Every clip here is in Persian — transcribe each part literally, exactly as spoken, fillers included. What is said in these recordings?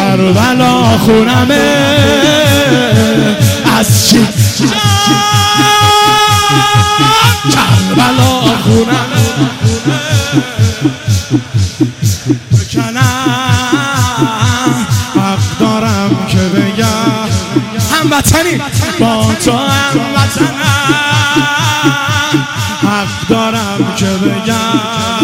کربلا خونمه از چی کربلا خونمه بکنم حق دارم که بگم هموطنی با تو هموطنم حق دارم که بگم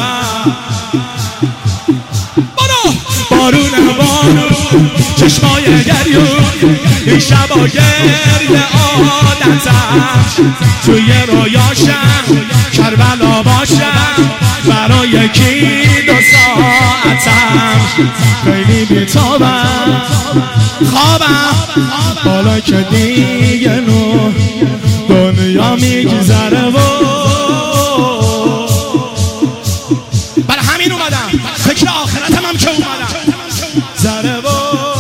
بارون بارون چشمای گریون این شبا گریه عادتم توی رویاشم کربلا باشم برای یکی دو ساعتم خیلی بیتابم خوابم بالا که دیگه نور دنیا میگذره و برای همین اومدم فکر آخرتم هم که اومدم زره و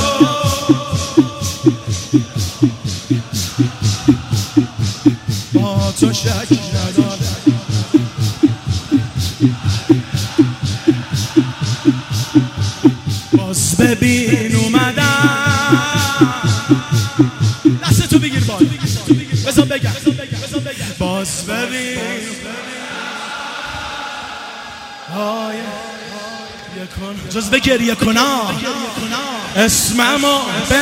با تو شک ندارم باز ببین اومدم دست تو بگیر باز بذار بگم باز ببین آیه جزو گریه کنا اسممو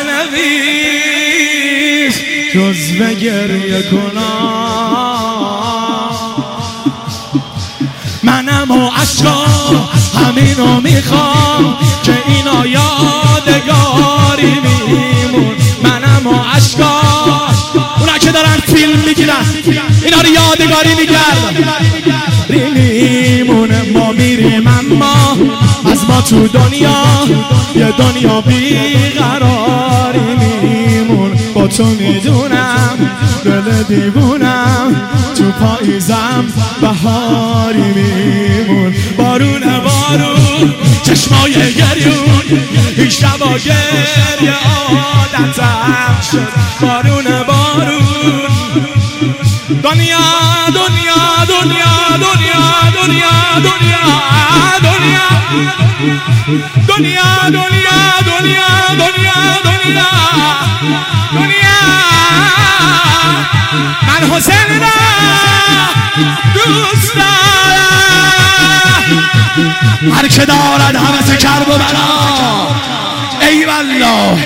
بنویس جزو گریه کنا منم و عشقا همینو میخوام که اینا یادگاری میمون منم و عشقا اونا که دارن فیلم میگیرن اینا رو یادگاری میگردن میمونه ما میریم اما از ما تو دنیا یه دنیا بیقراری میمون با تو میدونم دل دیوونم تو پاییزم بهاری میمون بارون بارون چشمای گریون این شبا گریه عادتم شد بارون بارون دنیا دنیا دنیا دنیا دنیا دنیا دنیا دنیا دنیا دنیا دنیا دنیا دنیا من حسین را دوست دارم هر که دارد هوس کرب و بلا ای والله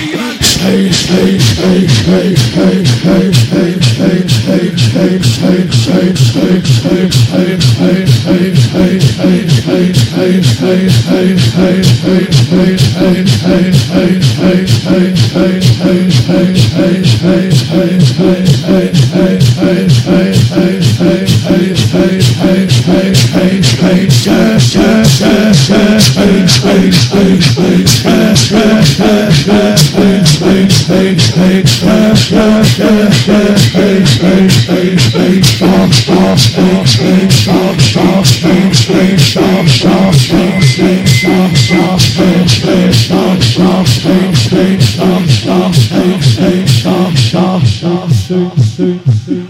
Stop, stop, stop, stop, stop, stop, stop, stop, stop, stop, stop,